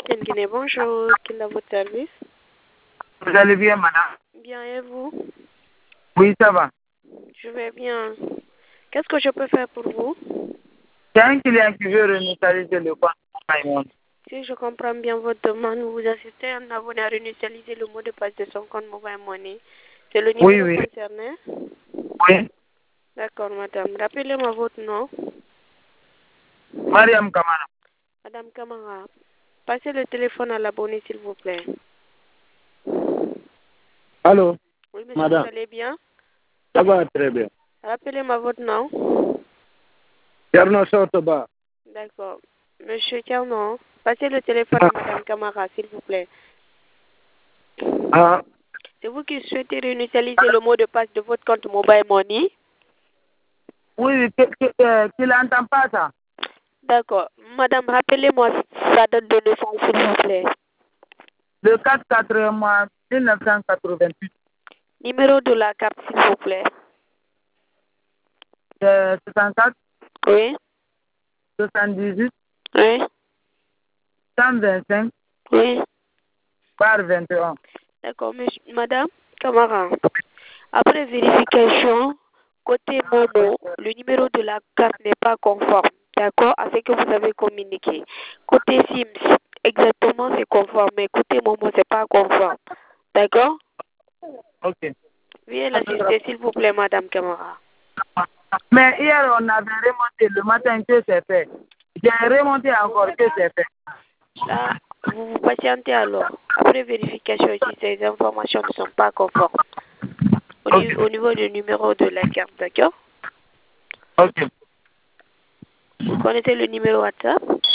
Guinée, bonjour. Quel est votre service? Vous allez bien, madame? Bien, et vous? Oui, ça va. Je vais bien. Qu'est-ce que je peux faire pour vous? C'est un client qui veut réinitialiser le compte Paymon. Si je comprends bien votre demande, vous assistez à un abonné à réinitialiser le mot de passe de son compte Mobile Money. C'est le Oui, numéro oui. concerné? Oui. D'accord, madame. Rappelez-moi votre nom. Mariam Kamara. Madame Kamara, passez le téléphone à l'abonné, s'il vous plaît. Allô, Oui, monsieur, madame. vous allez bien? Ça va très bien. Rappelez-moi votre nom. Yerno Sotoba. D'accord. Monsieur Tierno, passez le téléphone à madame Kamara, s'il vous plaît. Ah, C'est vous qui souhaitez réinitialiser le mot de passe de votre compte Mobile Money? oui, qu'il n'entend pas ça. D'accord. Madame, rappelez-moi sa date de naissance, s'il vous plaît. Le 4 mois 1988. Numéro de la carte, s'il vous plaît. 64, Oui, 78, oui, 125, oui. par 21. D'accord, madame Kamara. Après vérification, côté Momo, le numéro de la carte n'est pas conforme, d'accord, à ce que vous avez communiqué. Côté SIM, exactement, c'est conforme, mais côté Momo, c'est pas conforme, d'accord? Ok. Veuillez l'assister, s'il vous plaît, madame Kamara. Mais hier, on avait remonté le matin que c'est fait. J'ai remonté encore que c'est fait. Là, vous vous patientez alors. Après vérification, si ces informations ne sont pas conformes Ok. au niveau du numéro de la carte, d'accord? Ok. Vous connaissez le numéro WhatsApp?